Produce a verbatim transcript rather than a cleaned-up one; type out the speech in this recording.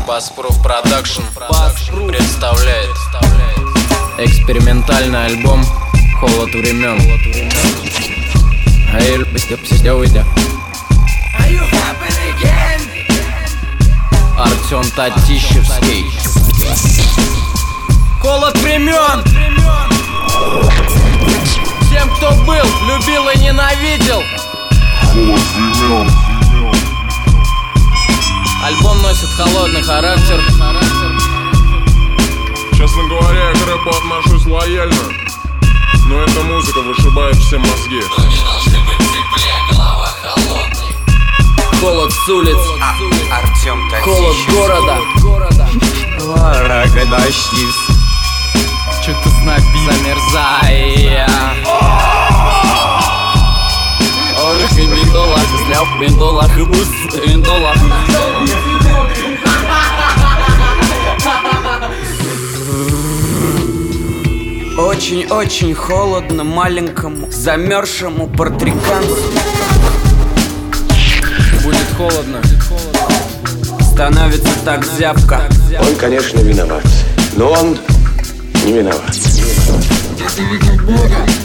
Баспруф Продакшн представляет экспериментальный альбом «Холод времен». Артем Татищевский. Холод времен. Всем, кто был, любил и ненавидел. Холод времен. Альбом носит холодный характер. Честно говоря, я к рэпу отношусь лояльно, но эта музыка вышибает все мозги. Холод с улиц, а, Артем холод города. Что-то снобит. Замерзая. Орх и мендола, сляп мендола, хыбус мендола. Очень-очень холодно маленькому замерзшему портриканцу. Будет холодно. Становится так зябко. Он, конечно, виноват, но он не виноват. Где ты видел Бога?